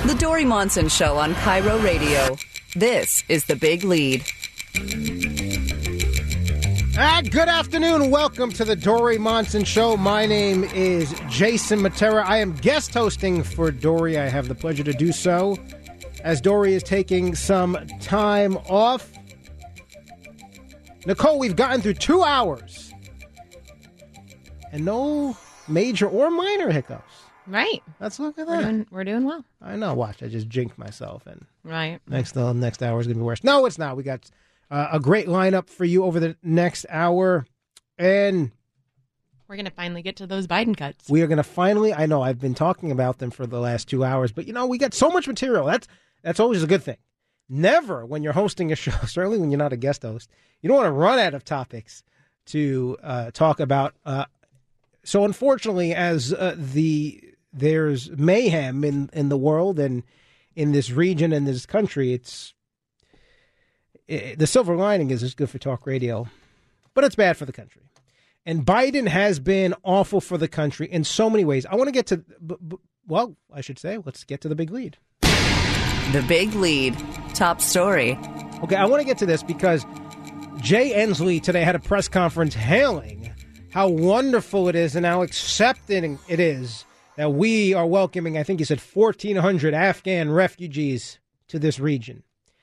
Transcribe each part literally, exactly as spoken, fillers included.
The Dori Monson Show on Cairo Radio. This is The Big Lead. Ah, good afternoon. Welcome to the Dori Monson Show. My name is Jason Matera. I am guest hosting for Dori. I have the pleasure to do so as Dori is taking some time off. Nicole, we've gotten through two hours and no major or minor hiccups. Right. Let's look at We're that. doing, we're doing well. I know. Watch. I just jinked myself. And Right. next, the next hour is going to be worse. No, it's not. We got uh, a great lineup for you over the next hour. And We're going to finally get to those Biden cuts. we are going to finally, I know I've been talking about them for the last two hours, but you know, we got so much material. That's, that's always a good thing. Never when you're hosting a show, certainly when you're not a guest host, you don't want to run out of topics to uh, talk about. Uh, so unfortunately, as uh, the there's mayhem in, in the world and in this region and this country, it's it, the silver lining is it's good for talk radio, but it's bad for the country. And Biden has been awful for the country in so many ways. I want to get to, b- b- well, I should say, let's get to the big lead. The Big Lead. Top story. Okay, I want to get to this because Jay Inslee today had a press conference hailing how wonderful it is and how accepting it is that we are welcoming, I think he said, fourteen hundred Afghan refugees to this region.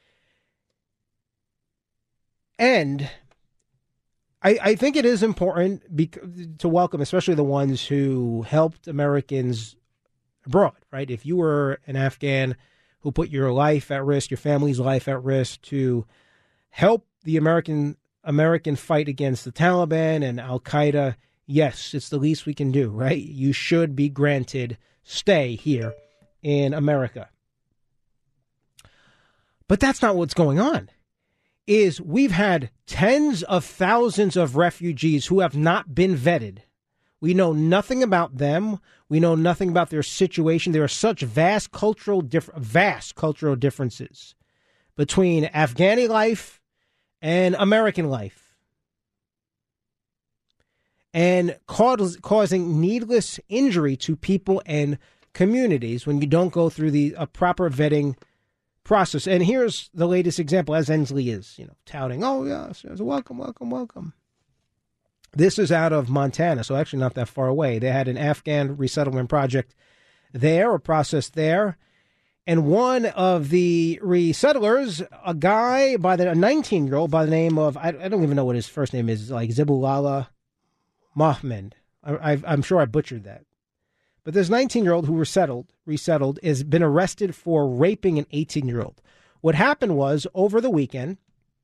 And I, I think it is important bec- to welcome, especially the ones who helped Americans abroad, right? If you were an Afghan who put your life at risk, your family's life at risk to help the American American fight against the Taliban and Al-Qaeda, yes, it's the least we can do, right? You should be granted stay here in America. But that's not what's going on. Is we've had tens of thousands of refugees who have not been vetted. We know nothing about them. We know nothing about their situation. There are such vast cultural diff- vast cultural differences between Afghani life and American life, and cause, causing needless injury to people and communities when you don't go through the a proper vetting process. And here's the latest example, as Inslee is, you know, touting, "Oh yes, yes, welcome, welcome, welcome." This is out of Montana, so actually not that far away. They had an Afghan resettlement project there, or process there. And one of the resettlers, a guy by the a nineteen-year-old by the name of, I, I don't even know what his first name is, like Zibulala Mahmoud. I, I, I'm sure I butchered that. But this nineteen-year-old who resettled, resettled has been arrested for raping an eighteen-year-old. What happened was, over the weekend,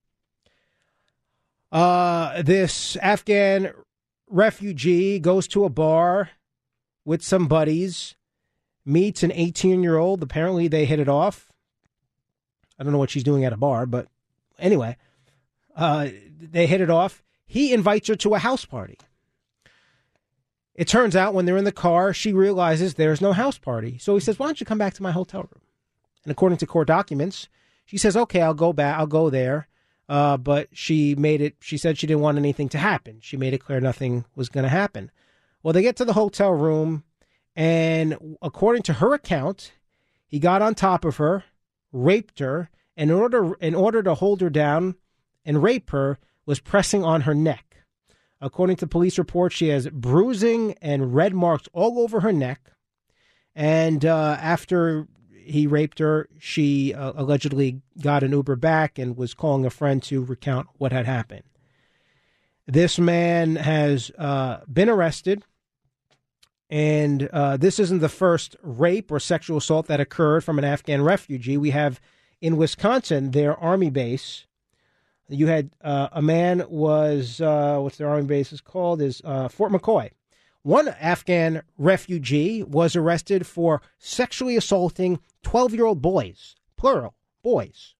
Uh, this Afghan refugee goes to a bar with some buddies, meets an eighteen-year-old. Apparently, they hit it off. I don't know what she's doing at a bar, but anyway, uh, they hit it off. He invites her to a house party. It turns out when they're in the car, she realizes there's no house party. So he says, "Why don't you come back to my hotel room?" And according to court documents, she says, "Okay, I'll go back. I'll go there." Uh, but she made it, she said she didn't want anything to happen. She made it clear nothing was going to happen. Well, they get to the hotel room, and according to her account, he got on top of her, raped her, and in order, in order to hold her down and rape her, was pressing on her neck. According to police reports, she has bruising and red marks all over her neck. And uh, after he raped her, she uh, allegedly got an Uber back and was calling a friend to recount what had happened. This man has uh, been arrested, and uh, this isn't the first rape or sexual assault that occurred from an Afghan refugee. We have in Wisconsin, their army base. You had uh, a man was, uh, what's their army base is called, is uh, Fort McCoy. One Afghan refugee was arrested for sexually assaulting twelve-year-old boys, plural, boys.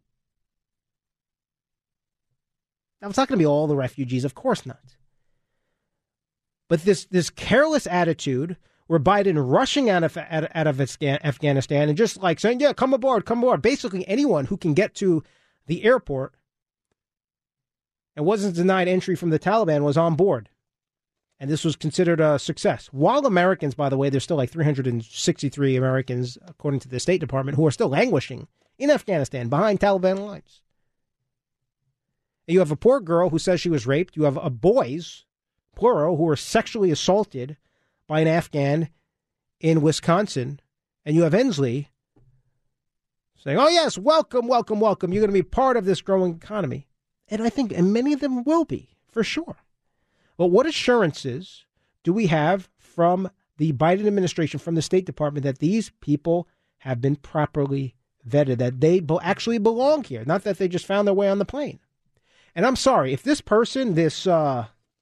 Now, it's not going to be all the refugees, of course not. But this this careless attitude where Biden rushing out of, out, out of Afghanistan and just like saying, yeah, come aboard, come aboard. Basically, anyone who can get to the airport and wasn't denied entry from the Taliban was on board. And this was considered a success. While Americans, by the way, there's still like three hundred sixty-three Americans, according to the State Department, who are still languishing in Afghanistan behind Taliban lines. You have a poor girl who says she was raped. You have a boys, plural, who were sexually assaulted by an Afghan in Wisconsin. And you have Inslee saying, oh, yes, welcome, welcome, welcome. You're going to be part of this growing economy. And I think and many of them will be, for sure. But what assurances do we have from the Biden administration, from the State Department, that these people have been properly vetted, that they be- actually belong here, not that they just found their way on the plane? And I'm sorry, if this person, this uh,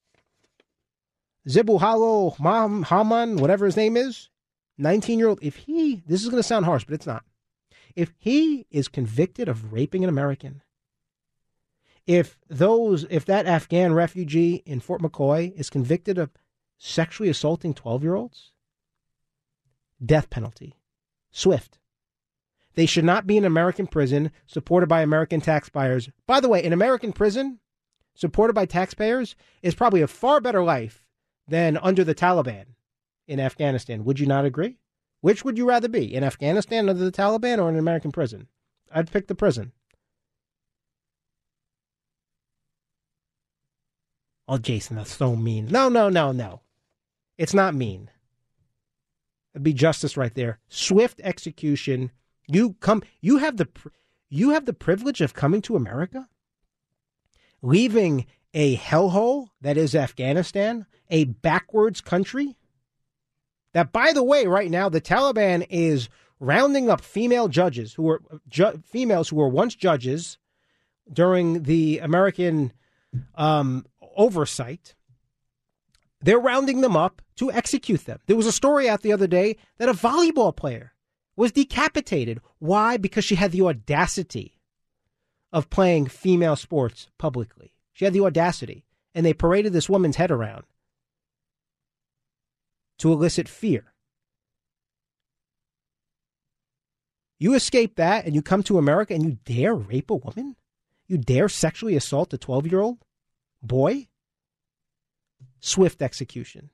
Zibuhalo Haman, whatever his name is, nineteen-year-old, if he, this is going to sound harsh, but it's not. If he is convicted of raping an American, If those, if that Afghan refugee in Fort McCoy is convicted of sexually assaulting twelve-year-olds, death penalty, swift. They should not be in American prison supported by American taxpayers. By the way, an American prison supported by taxpayers is probably a far better life than under the Taliban in Afghanistan. Would you not agree? Which would you rather be, in Afghanistan under the Taliban or in an American prison? I'd pick the prison. Oh, Jason, that's so mean. No, no, no, no. It's not mean. It'd be justice right there. Swift execution. You come. You have the. You have the privilege of coming to America, leaving a hellhole that is Afghanistan, a backwards country. That, by the way, right now the Taliban is rounding up female judges who were ju- females who were once judges during the American Um, oversight. They're rounding them up to execute them. There was a story out the other day that a volleyball player was decapitated. Why? Because she had the audacity of playing female sports publicly. She had the audacity. And they paraded this woman's head around to elicit fear. You escape that and you come to America and you dare rape a woman? You dare sexually assault a twelve-year-old boy? Swift execution.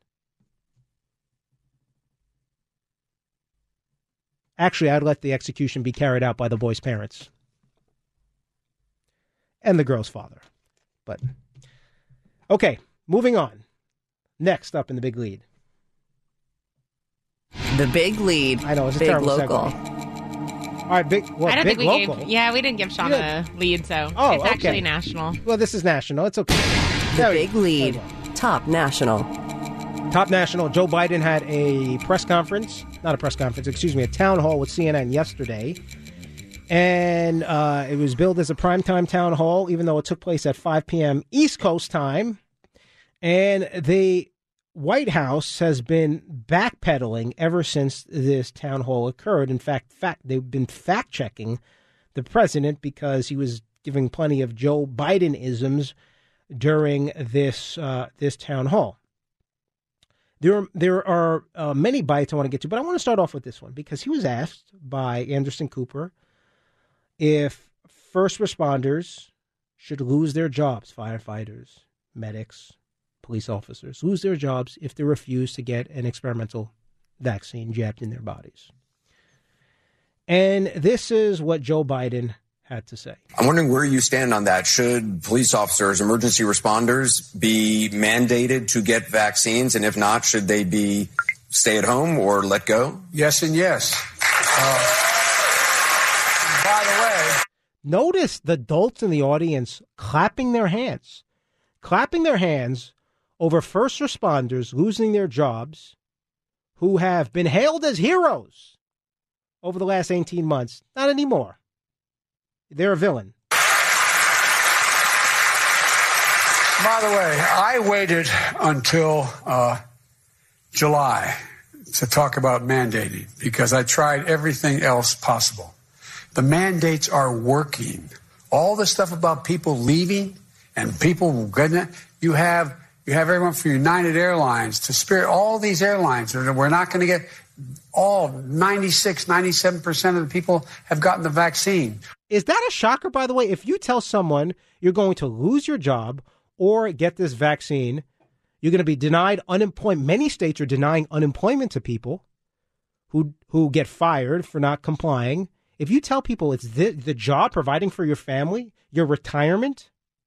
Actually, I'd let the execution be carried out by the boy's parents and the girl's father. But, okay, moving on. Next up in the big lead. The big lead. I know, it's a big terrible local. segue. All right, big, well, I don't big think we local. gave. Yeah, we didn't give Sean a lead, so Oh, it's okay. actually national. Well, this is national. It's okay. The There we big go. lead. There we go. Top national. Top national. Joe Biden had a press conference, not a press conference, excuse me, a town hall with C N N yesterday. And uh, it was billed as a primetime town hall, even though it took place at five p.m. East Coast time. And the White House has been backpedaling ever since this town hall occurred. In fact, fact they've been fact-checking the president because he was giving plenty of Joe Biden-isms during this uh, this town hall. There are, there are uh, many bites I want to get to, but I want to start off with this one because he was asked by Anderson Cooper if first responders should lose their jobs, firefighters, medics, police officers, lose their jobs if they refuse to get an experimental vaccine jabbed in their bodies. And this is what Joe Biden had to say. I'm wondering where you stand on that. Should police officers, emergency responders be mandated to get vaccines? And if not, should they be stay at home or let go? Yes and yes. Uh, by the way, notice the dolts in the audience clapping their hands, clapping their hands over first responders losing their jobs who have been hailed as heroes over the last eighteen months. Not anymore. They're a villain. by the way, I waited until uh, July to talk about mandating because I tried everything else possible. The mandates are working. All the stuff about people leaving and people getting it, you have you have everyone from United Airlines to Spirit, all these airlines. We're not going to get all ninety-six, ninety-seven percent of the people have gotten the vaccine. Is that a shocker, by the way? If you tell someone you're going to lose your job or get this vaccine, You're going to be denied unemployment. Many states are denying unemployment to people who who get fired for not complying. If you tell people it's the, the job providing for your family, your retirement,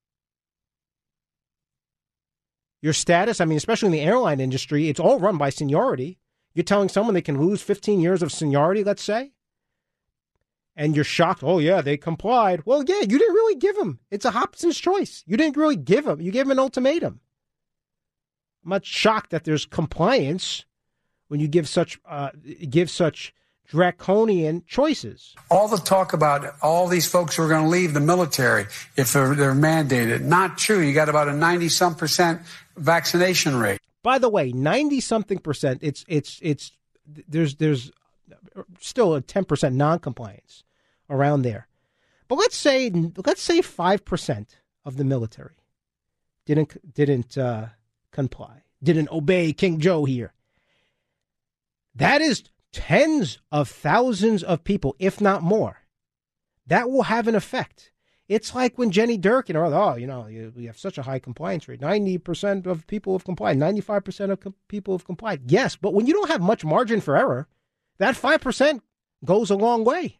your status, I mean, especially in the airline industry, it's all run by seniority. You're telling someone they can lose fifteen years of seniority, let's say, and you're shocked, oh, yeah, they complied. Well, yeah, you didn't really give them. It's a Hobson's choice. You didn't really give them. You gave them an ultimatum. I'm not shocked that there's compliance when you give such uh, give such draconian choices. All the talk about all these folks who are going to leave the military if they're, they're mandated. Not true. You got about a ninety-some percent vaccination rate. By the way, ninety-something percent, it's, it's, it's, there's, there's still a ten percent non-compliance around there. But let's say, let's say five percent of the military didn't, didn't, uh, comply, didn't obey King Joe here. That is tens of thousands of people, if not more. That will have an effect. It's like when Jenny Durkin, or, oh, you know, you, we have such a high compliance rate. ninety percent of people have complied. ninety-five percent of com- people have complied. Yes, but when you don't have much margin for error, that five percent goes a long way.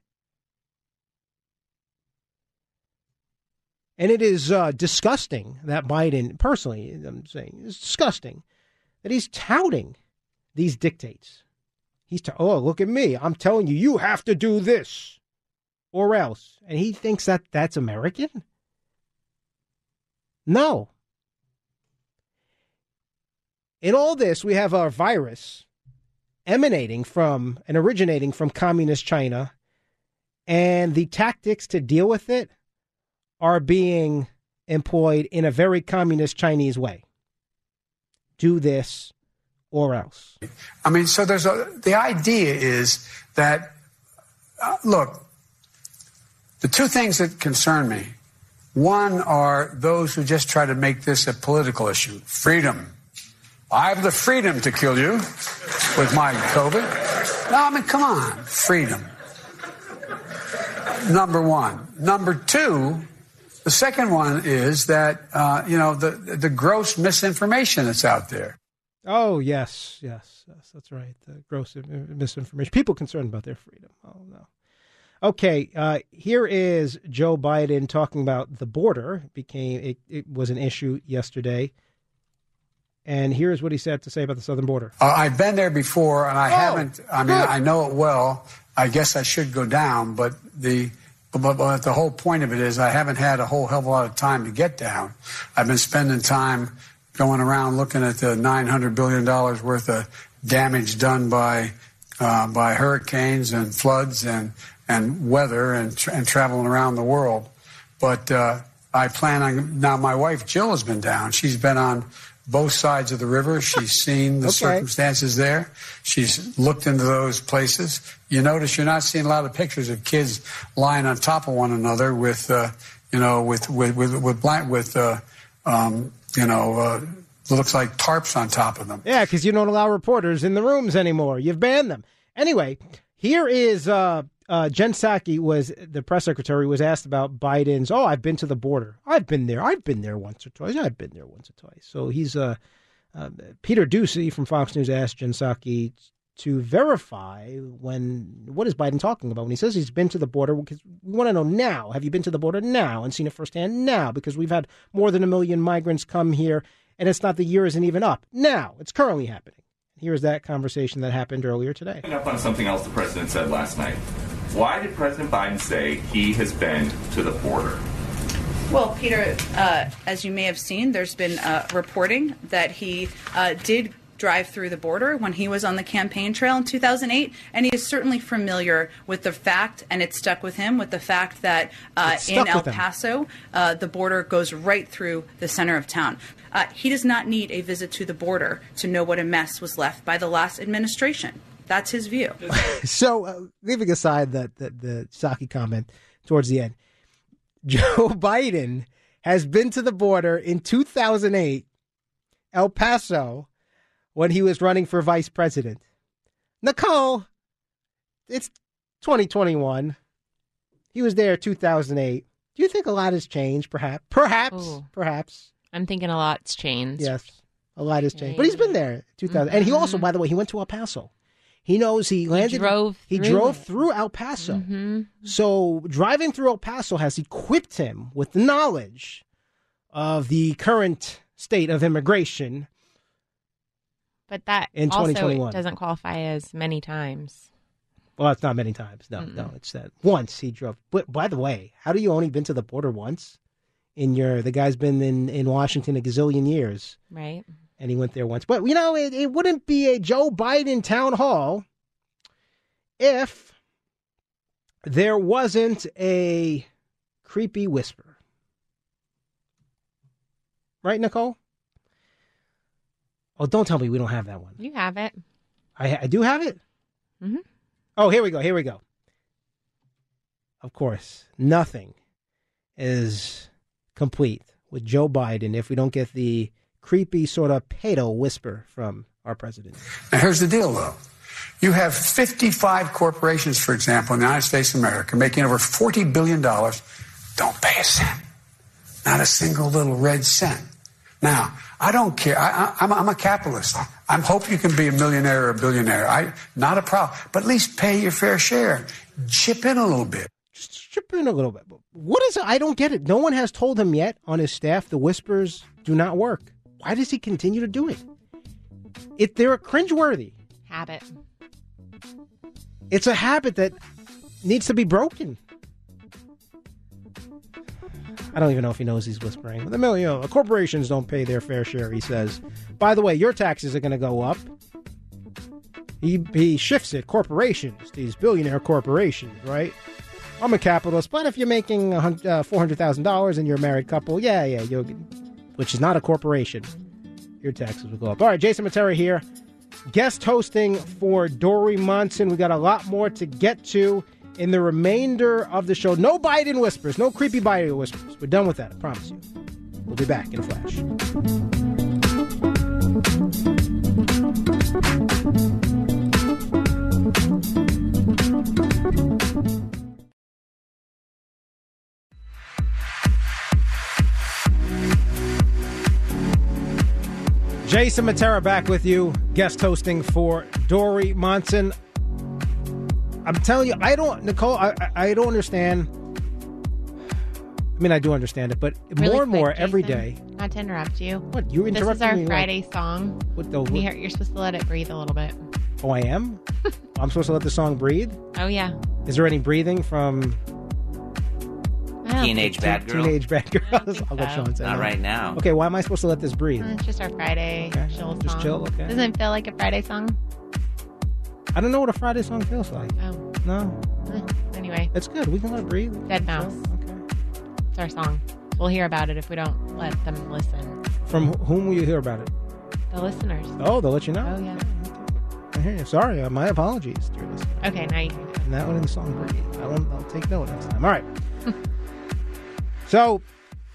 And it is uh, disgusting that Biden, personally, I'm saying, it's disgusting that he's touting these dictates. He's, t- oh, look at me. I'm telling you, you have to do this or else. And he thinks that that's American? No. In all this, we have a virus emanating from and originating from communist China, and the tactics to deal with it are being employed in a very communist Chinese way. Do this or else. I mean, so there's a, the idea is that, uh, look, the two things that concern me, one are those who just try to make this a political issue. Freedom. I have the freedom to kill you with my COVID. No, I mean, come on. Freedom. Number one. Number two, the second one is that, uh, you know, the, the gross misinformation that's out there. Oh, yes, yes, yes, that's right. The gross misinformation. People concerned about their freedom. Oh, no. Okay, uh, here is Joe Biden talking about the border. It became it, it was an issue yesterday. And here's what he said to say about the southern border. Uh, I've been there before, and I oh, haven't. I mean, good. I know it well. I guess I should go down, but the but, but the whole point of it is I haven't had a whole hell of a lot of time to get down. I've been spending time going around looking at the nine hundred billion dollars worth of damage done by uh, by hurricanes and floods and and weather and, tra- and traveling around the world. But uh, I plan on, now my wife Jill has been down. She's been on both sides of the river. She's seen the okay. circumstances there. She's looked into those places. You notice you're not seeing a lot of pictures of kids lying on top of one another with, uh, you know, with, with, with, with, blank, with uh, um, you know, uh, it looks like tarps on top of them. Yeah, because you don't allow reporters in the rooms anymore. You've banned them. Anyway, here is uh, uh, Jen Psaki, was the press secretary, was asked about Biden's, oh, I've been to the border. I've been there. I've been there once or twice. I've been there once or twice. So he's, uh, uh, Peter Doocy from Fox News asked Jen Psaki to verify when, what is Biden talking about when he says he's been to the border, because we want to know now, have you been to the border now and seen it firsthand now? Because we've had more than a million migrants come here, and it's not, the year isn't even up. Now, it's currently happening. Here's that conversation that happened earlier today. Up on something else the president said last night. Why did President Biden say he has been to the border? Well, Peter, uh, as you may have seen, there's been uh, reporting that he uh, did drive through the border when he was on the campaign trail in two thousand eight, and he is certainly familiar with the fact, and it stuck with him, with the fact that uh, in El Paso, uh, the border goes right through the center of town. Uh, he does not need a visit to the border to know what a mess was left by the last administration. That's his view. So, uh, leaving aside that, that the Psaki comment towards the end, Joe Biden has been to the border in two thousand eight, El Paso, when he was running for vice president. Nicole, it's twenty twenty-one. He was there two thousand eight. Do you think a lot has changed, perhaps? Perhaps. Ooh. Perhaps. I'm thinking a lot's changed. Yes. A lot has changed. But he's been there two thousand. Mm-hmm. And he also, by the way, he went to El Paso. He knows he landed. He drove He through drove it. through El Paso. Mm-hmm. So driving through El Paso has equipped him with the knowledge of the current state of immigration. But that in also twenty twenty-one doesn't qualify as many times. Well, it's not many times. No, Mm-mm. no, it's that once he drove. But by the way, how do you only been to the border once? In your the guy's been in, in Washington a gazillion years, Right. and he went there once. But you know, it, it wouldn't be a Joe Biden town hall if there wasn't a creepy whisper, right, Nicole? Oh, don't tell me we don't have that one. You have it. I, I do have it? Mm-hmm. Oh, here we go. Here we go. Of course, nothing is complete with Joe Biden if we don't get the creepy sort of pedo whisper from our president. Now, here's the deal, though. You have fifty-five corporations, for example, in the United States of America, making over forty billion dollars. Don't pay a cent. Not a single little red cent. Now, I don't care. I, I, I'm, I'm a capitalist. I hope you can be a millionaire or a billionaire. I, not a problem. But at least pay your fair share. Chip in a little bit. Just chip in a little bit. What is it? I don't get it. No one has told him yet on his staff the whispers do not work. Why does he continue to do it? It they're cringeworthy. Habit. It's a habit that needs to be broken. I don't even know if he knows he's whispering. The million, you know, the corporations don't pay their fair share, he says. By the way, your taxes are going to go up. He he shifts it. Corporations, these billionaire corporations, right? I'm a capitalist, but if you're making uh, four hundred thousand dollars and you're a married couple, yeah, yeah, you'll, which is not a corporation, your taxes will go up. All right, Jason Matera here, guest hosting for Dory Monson. We got a lot more to get to in the remainder of the show. No Biden whispers, no creepy Biden whispers. We're done with that, I promise you. We'll be back in a flash. Jason Matera back with you, guest hosting for Dory Monson. I'm telling you, I don't, Nicole, I, I don't understand. I mean, I do understand it, but Really more and more quick, every Jason, day. Not to interrupt you. What, you This interrupted is our me? Friday song. What the, And what, You're, you're supposed to let it breathe a little bit. oh, I am? I'm supposed to let the song breathe? Oh, yeah. Is there any breathing from I don't Teenage think- Bad Girl? Teenage Bad I don't Girls? think I'll let so. Sean say Not that. right now. Okay, why am I supposed to let this breathe? Uh, It's just our Friday Okay. chill song. Just chill, okay. Doesn't it feel like a Friday song? I don't know what a Friday song feels like. Oh. No, Eh, Anyway, it's good. We can let it breathe. Dead Mouse. Okay. It's our song. We'll hear about it if we don't let them listen. From wh- whom will you hear about it? The listeners. Oh, they'll let you know. Oh, yeah. I hear you. Sorry, uh, my apologies, dear listener. Okay, now you can. And that one in the song breathe. I won't, I'll take note next time. All right. So,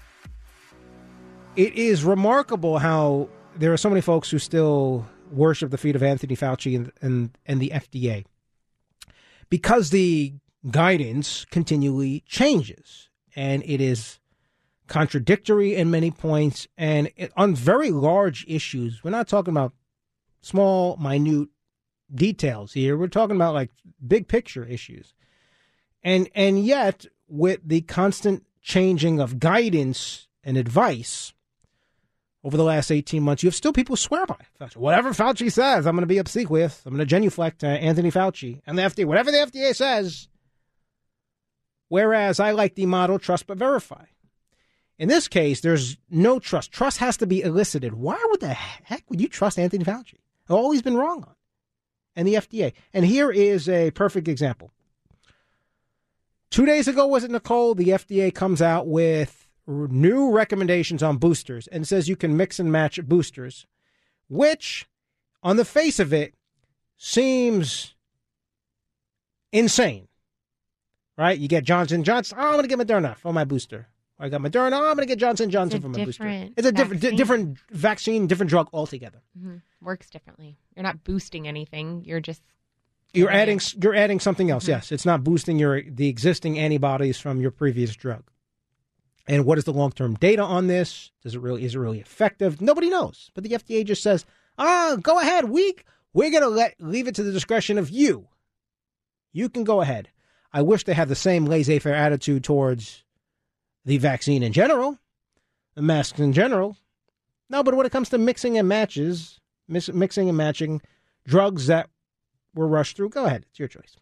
it is remarkable how there are so many folks who still worship the feet of Anthony Fauci and, and, and the F D A because the guidance continually changes and it is contradictory in many points and it, on very large issues. We're not talking about small, minute details here. We're talking about like big picture issues. And and yet, with the constant changing of guidance and advice over the last eighteen months, you have still people who swear by Fauci. Whatever Fauci says, I'm going to be obsequious. I'm going to genuflect uh, Anthony Fauci and the F D A. Whatever the F D A says. Whereas I like the model trust but verify. In this case, there's no trust. Trust has to be elicited. Why would the heck would you trust Anthony Fauci? All he's been wrong on. And the F D A. And here is a perfect example. Two days ago, was it, Nicole? The F D A comes out with new recommendations on boosters and says you can mix and match boosters, which, on the face of it, seems insane. Right? You get Johnson and Johnson. Oh, I'm going to get Moderna for my booster. I got Moderna. Oh, I'm going to get Johnson and Johnson It's a for my booster. different It's a different, di- vaccine. different vaccine, different drug altogether. Mm-hmm. Works differently. You're not boosting anything. You're just You're giving adding it- you're adding something else. Mhm. Yes, it's not boosting your the existing antibodies from your previous drug. And what is the long-term data on this? Does it really is it really effective? Nobody knows. But the F D A just says, "Ah, go ahead. We we're going to let leave it to the discretion of you. You can go ahead." I wish they had the same laissez-faire attitude towards the vaccine in general, the masks in general. No, but when it comes to mixing and matches, mixing and matching drugs that were rushed through, go ahead. It's your choice.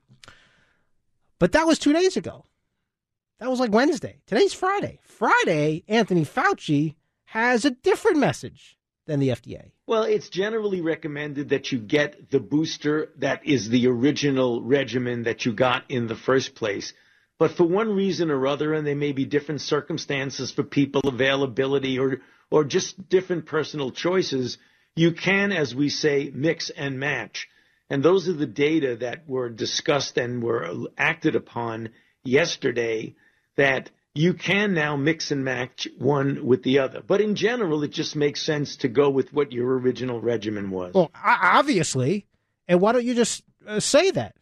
But that was two days ago. That was like Wednesday. Today's Friday. Friday, Anthony Fauci has a different message than the F D A. Well, it's generally recommended that you get the booster that is the original regimen that you got in the first place. But for one reason or other, and there may be different circumstances for people, availability, or or just different personal choices, you can, as we say, mix and match. And those are the data that were discussed and were acted upon yesterday, that you can now mix and match one with the other. But in general, it just makes sense to go with what your original regimen was. Well, obviously. And why don't you just uh, say that?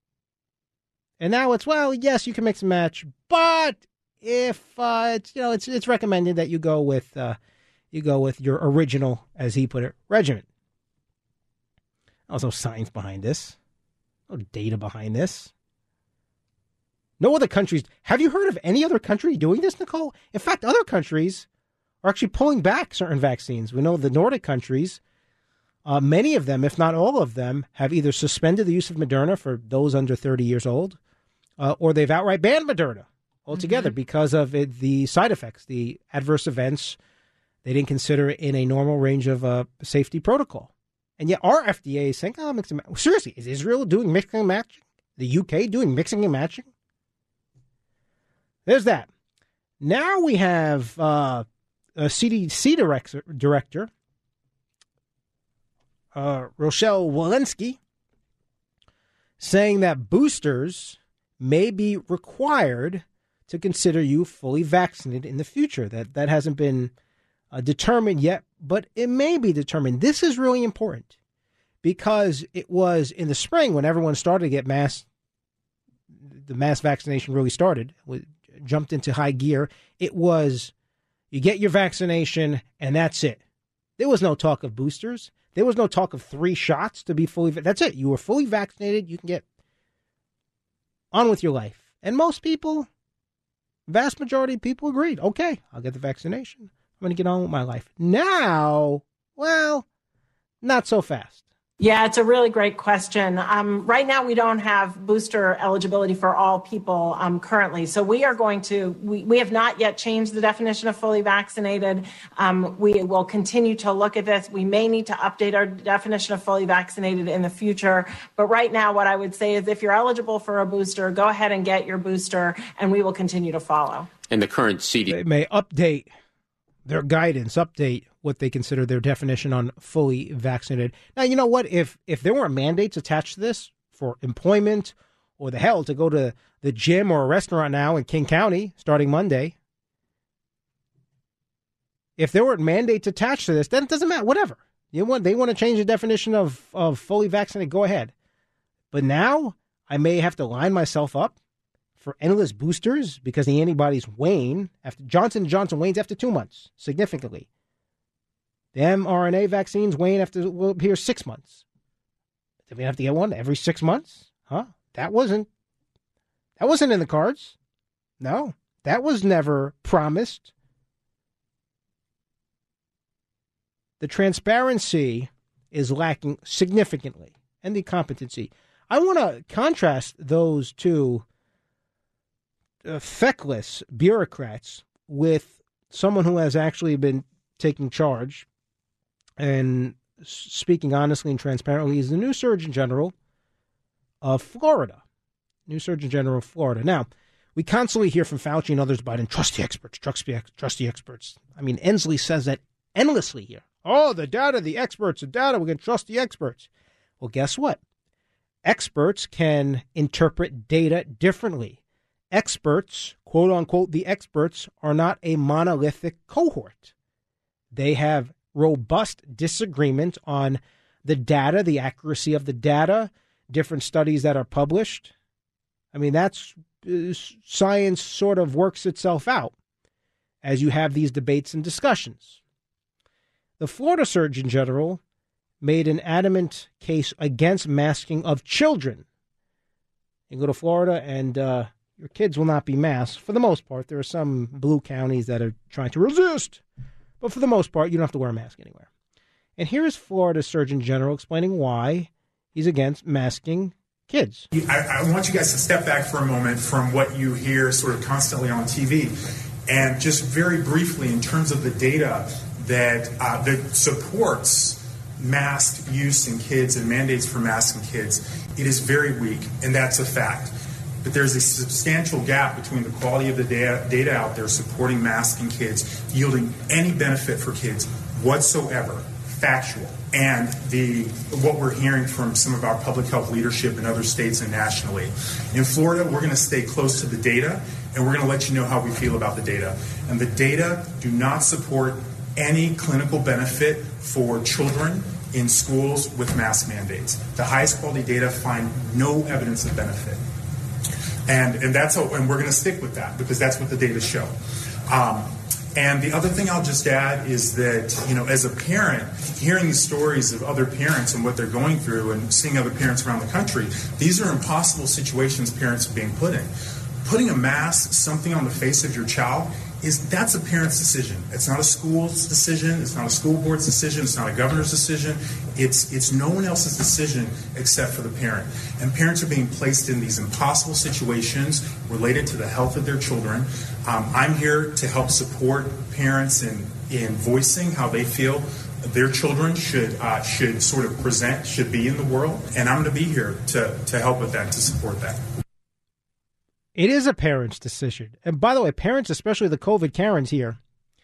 And now it's, well, yes, you can mix and match, but if uh, it's, you know, it's it's recommended that you go with uh, you go with your original, as he put it, regimen. Also, science behind this, no data behind this. No other countries. Have you heard of any other country doing this, Nicole? In fact, other countries are actually pulling back certain vaccines. We know the Nordic countries, uh, many of them, if not all of them, have either suspended the use of Moderna for those under thirty years old, uh, or they've outright banned Moderna altogether mm-hmm. because of it, the side effects, the adverse events. They didn't consider it in a normal range of uh, safety protocol. And yet our F D A is saying, oh, mixing and matching. Seriously, is Israel doing mixing and matching? The U K doing mixing and matching? There's that. Now we have uh, a C D C director, director uh, Rochelle Walensky, saying that boosters may be required to consider you fully vaccinated in the future. That that hasn't been uh, determined yet, but it may be determined. This is really important because it was in the spring when everyone started to get mass, the mass vaccination really started, jumped into high gear. It was, you get your vaccination and that's it. There was no talk of boosters. There was no talk of three shots to be fully, that's it. You were fully vaccinated. You can get on with your life. And most people, vast majority of people agreed. Okay, I'll get the vaccination. I'm going to get on with my life. Now, well, not so fast. Yeah, it's a really great question. Um, right now, we don't have booster eligibility for all people um, currently. So we are going to, we, we have not yet changed the definition of fully vaccinated. Um, we will continue to look at this. We may need to update our definition of fully vaccinated in the future. But right now, what I would say is if you're eligible for a booster, go ahead and get your booster, and we will continue to follow. And the current C D They may update their guidance, update what they consider their definition on fully vaccinated. Now, you know what? If if there weren't mandates attached to this for employment or the hell to go to the gym or a restaurant now in King County starting Monday, if there weren't mandates attached to this, then it doesn't matter. Whatever. You want, they want to change the definition of, of fully vaccinated, go ahead. But now I may have to line myself up for endless boosters because the antibodies wane after Johnson and Johnson wanes after two months significantly. The mRNA vaccines wane after will appear six months. Do we have to get one every six months? Huh? That wasn't that wasn't in the cards. No, that was never promised. The transparency is lacking significantly, and the competency. I want to contrast those two Uh, feckless bureaucrats with someone who has actually been taking charge and speaking honestly and transparently. Is the new Surgeon General of Florida. New Surgeon General of Florida. Now, we constantly hear from Fauci and others, Biden, trust the experts, trust the, trust the experts. I mean, Inslee says that endlessly here. Oh, the data, the experts, the data, we can trust the experts. Well, guess what? Experts can interpret data differently. Experts, quote unquote, the experts are not a monolithic cohort. They have robust disagreement on the data, the accuracy of the data, different studies that are published. I mean, that's uh, science sort of works itself out. as you have these debates and discussions. The Florida Surgeon General made an adamant case against masking of children. You go to Florida and uh, your kids will not be masked. For the most part, there are some blue counties that are trying to resist. But for the most part, you don't have to wear a mask anywhere. And here is Florida Surgeon General explaining why he's against masking kids. I, I want you guys to step back for a moment from what you hear sort of constantly on T V. And just very briefly, in terms of the data that uh, that supports mask use in kids and mandates for masks in kids, it is very weak, and that's a fact. But there's a substantial gap between the quality of the data, data out there supporting masks in kids, yielding any benefit for kids whatsoever, factual, and the what we're hearing from some of our public health leadership in other states and nationally. In Florida, we're going to stay close to the data, and we're going to let you know how we feel about the data. And the data do not support any clinical benefit for children in schools with mask mandates. The highest quality data find no evidence of benefit. And and that's a, and we're going to stick with that because that's what the data show. Um, and the other thing I'll just add is that, you know, as a parent, hearing the stories of other parents and what they're going through and seeing other parents around the country, these are impossible situations parents are being put in. Putting a mask, something on the face of your child, is that's a parent's decision. It's not a school's decision. It's not a school board's decision. It's not a governor's decision. It's it's no one else's decision except for the parent. And parents are being placed in these impossible situations related to the health of their children. Um, I'm here to help support parents in, in voicing how they feel their children should uh, should sort of present, should be in the world. And I'm going to be here to, to help with that, to support that. It is a parent's decision. And by the way, parents, especially the COVID Karens here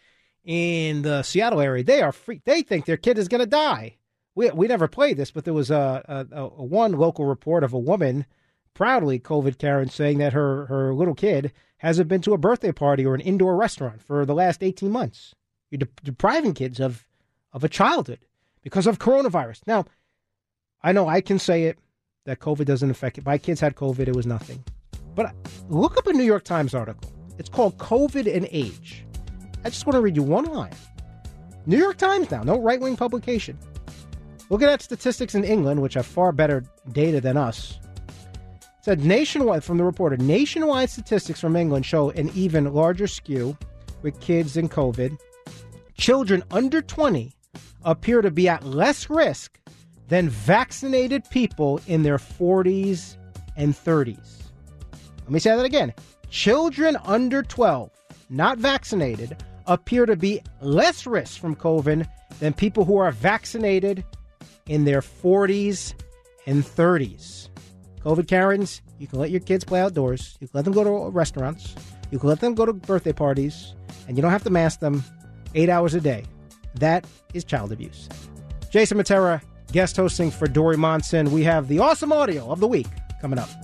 in the Seattle area, they are freaked. They think their kid is going to die. We we never played this, but there was a, a, a one local report of a woman, proudly COVID Karen, saying that her, her little kid hasn't been to a birthday party or an indoor restaurant for the last eighteen months. You're de- depriving kids of, of a childhood because of coronavirus. Now, I know I can say it, that COVID doesn't affect it. My kids had COVID. It was nothing. But look up a New York Times article. It's called COVID and Age. I just want to read you one line. New York Times now, no right-wing publication. Look at that statistics in England, which have far better data than us. It said nationwide, from the reporter, nationwide statistics from England show an even larger skew with kids and COVID. Children under twenty appear to be at less risk than vaccinated people in their forties and thirties. Let me say that again. Children under twelve, not vaccinated, appear to be less risk from COVID than people who are vaccinated in their forties and thirties. COVID Karens, you can let your kids play outdoors. You can let them go to restaurants. You can let them go to birthday parties. And you don't have to mask them eight hours a day. That is child abuse. Jason Matera, guest hosting for Dori Monson. We have the awesome audio of the week coming up.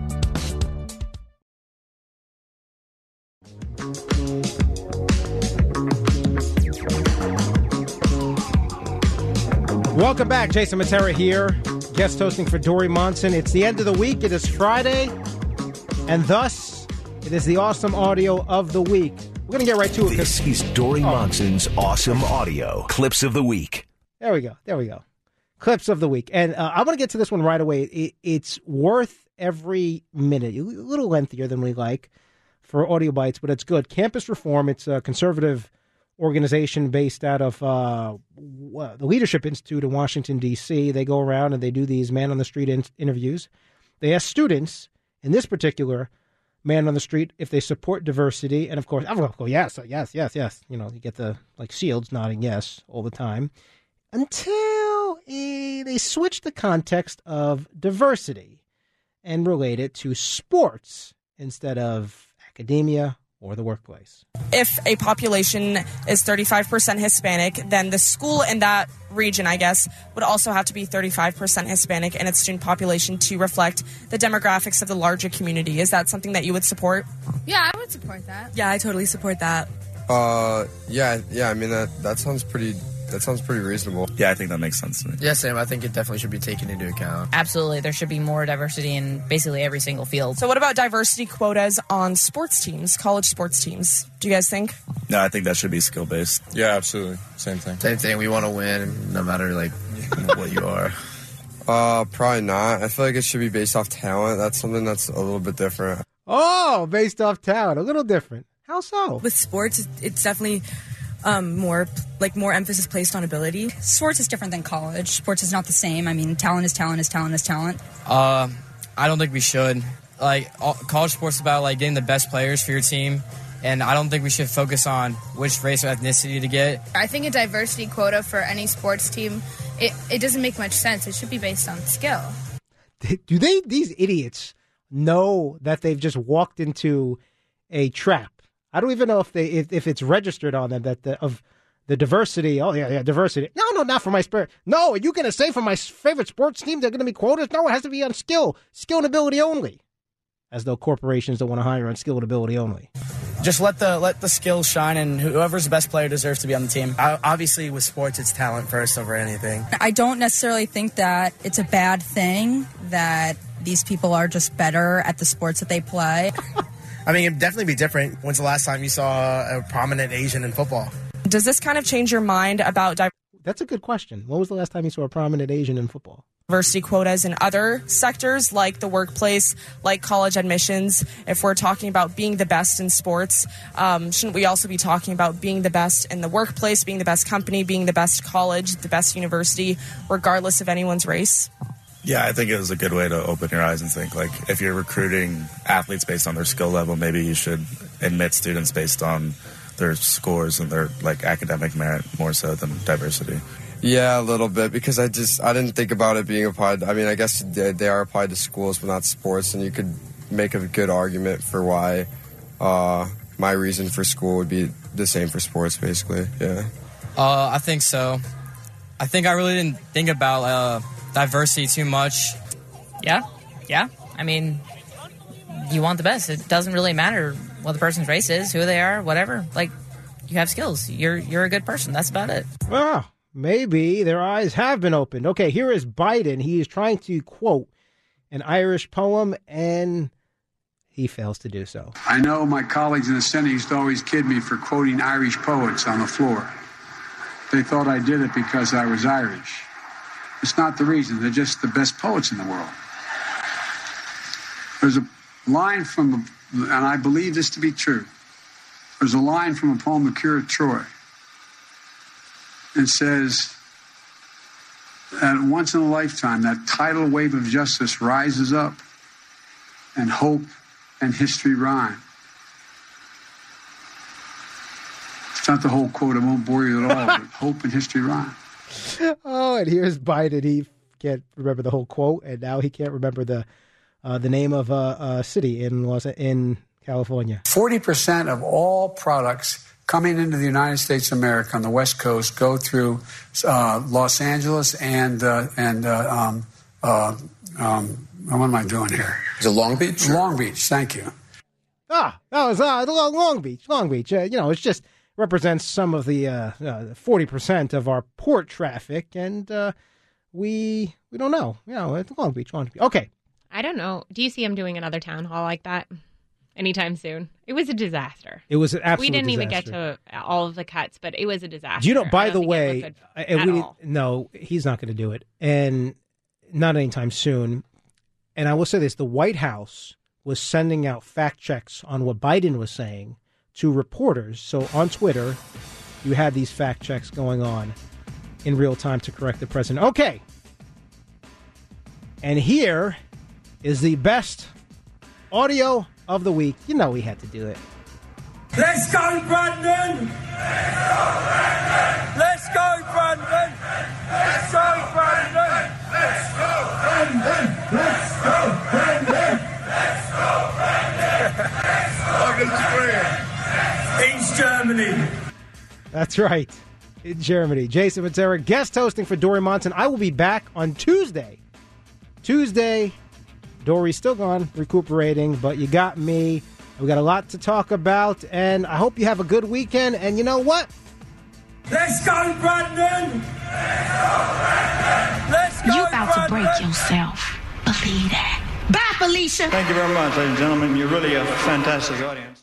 Welcome back. Jason Matera here, guest hosting for Dori Monson. It's the end of the week. It is Friday, and thus, it is the awesome audio of the week. We're going to get right to it. This is Dori oh. Monson's awesome audio. Clips of the week. There we go. There we go. Clips of the week. And uh, I want to get to this one right away. It, it's worth every minute. A little lengthier than we like for audio bites, but it's good. Campus Reform. It's a conservative organization based out of uh, the Leadership Institute in Washington, D C. They go around and they do these man-on-the-street in- interviews. They ask students, in this particular man on the street, if they support diversity. And, of course, I'm going to go, yes, yes, yes, yes. You know, you get the, like, Shields nodding yes all the time. Until eh, they switch the context of diversity and relate it to sports instead of academia or the workplace. If a population is thirty-five percent Hispanic, then the school in that region, I guess, would also have to be thirty-five percent Hispanic in its student population to reflect the demographics of the larger community. Is that something that you would support? Yeah, I would support that. Yeah, I totally support that. Uh, yeah, yeah. I mean, that, that sounds pretty that sounds pretty reasonable. Yeah, I think that makes sense to me. Yeah, Sam, I think it definitely should be taken into account. Absolutely. There should be more diversity in basically every single field. So what about diversity quotas on sports teams, college sports teams? Do you guys think? No, I think that should be skill-based. Yeah, absolutely. Same thing. Same thing. We want to win no matter, like, what you are. Uh, probably not. I feel like it should be based off talent. That's something that's a little bit different. Oh, based off talent. A little different. How so? With sports, it's definitely um, more like more emphasis placed on ability. Sports is different than college. Sports is not the same. I mean, talent is talent is talent is talent. Uh, I don't think we should. Like, all, college sports is about like getting the best players for your team, and I don't think we should focus on which race or ethnicity to get. I think a diversity quota for any sports team, it, it doesn't make much sense. It should be based on skill. Do they, these idiots, know that they've just walked into a trap? I don't even know if they if, if it's registered on them that the of the diversity. Oh yeah, yeah, diversity. No, no, not for my spirit. No, are you going to say for my favorite sports team they're going to be quotas? No, it has to be on skill, skill and ability only. As though corporations don't want to hire on skill and ability only. Just let the let the skills shine, and whoever's the best player deserves to be on the team. I, obviously, with sports, it's talent first over anything. I don't necessarily think that it's a bad thing that these people are just better at the sports that they play. I mean, it'd definitely be different. When's the last time you saw a prominent Asian in football? Does this kind of change your mind about diversity? That's a good question. When was the last time you saw a prominent Asian in football? Diversity quotas in other sectors like the workplace, like college admissions. If we're talking about being the best in sports, um, shouldn't we also be talking about being the best in the workplace, being the best company, being the best college, the best university, regardless of anyone's race? Yeah, I think it was a good way to open your eyes and think, like, if you're recruiting athletes based on their skill level, maybe you should admit students based on their scores and their, like, academic merit more so than diversity. Yeah, a little bit, because I just, I didn't think about it being applied. I mean, I guess they, they are applied to schools, but not sports, and you could make a good argument for why uh, my reason for school would be the same for sports, basically, yeah. Uh, I think so. I think I really didn't think about uh, diversity too much. Yeah, yeah. I mean, you want the best. It doesn't really matter what the person's race is, who they are, whatever. Like, you have skills. You're you're a good person. That's about it. Wow. Maybe their eyes have been opened. Okay, here is Biden. He is trying to quote an Irish poem, and he fails to do so. I know my colleagues in the Senate used to always kid me for quoting Irish poets on the floor. They thought I did it because I was Irish. It's not the reason. They're just the best poets in the world. There's a line from, and I believe this to be true, there's a line from a poem, The Cure of Troy. It says that once in a lifetime, that tidal wave of justice rises up, and hope and history rhyme. It's not the whole quote. I won't bore you at all, but hope and history rhyme. Oh, and here's Biden. He can't remember the whole quote, and now he can't remember the uh, the name of a, a city in Los in California. Forty percent of all products coming into the United States of America on the West Coast go through uh, Los Angeles and uh, and uh, um, uh, um, what am I doing here? Is it Long Beach? Long Beach. Thank you. Ah, that was uh, Long Beach. Long Beach. Uh, you know, it's just represents some of the uh, uh, forty percent of our port traffic, and uh, we we don't know. You know, it's Long Beach. Long Beach. Okay. I don't know. Do you see him doing another town hall like that anytime soon? It was a disaster. It was an absolute We didn't disaster. even get to all of the cuts, but it was a disaster. Do you know, by I don't the think it way, looked good and at we all. no, he's not going to do it, and not anytime soon. And I will say this, the White House was sending out fact checks on what Biden was saying to reporters. So on Twitter, you had these fact checks going on in real time to correct the president. Okay. And here is the best audio of the week. You know we had to do it. Let's go, Brandon! Let's go, Brandon! Let's go, Brandon! Let's go, Brandon! Let's go, Brandon! Let's go, Brandon! Let's go, Brandon! Let's go, Brandon! East Germany. That's right. In Germany. Jason Matera, guest hosting for Dory Monson. I will be back on Tuesday. Tuesday. Dory's still gone, recuperating, but you got me. We got a lot to talk about, and I hope you have a good weekend. And you know what? Let's go, Brandon! Let's go, Brandon! Let's go, You about Brandon! to break yourself. Believe that. Bye, Felicia. Thank you very much, ladies and gentlemen. You're really a fantastic audience.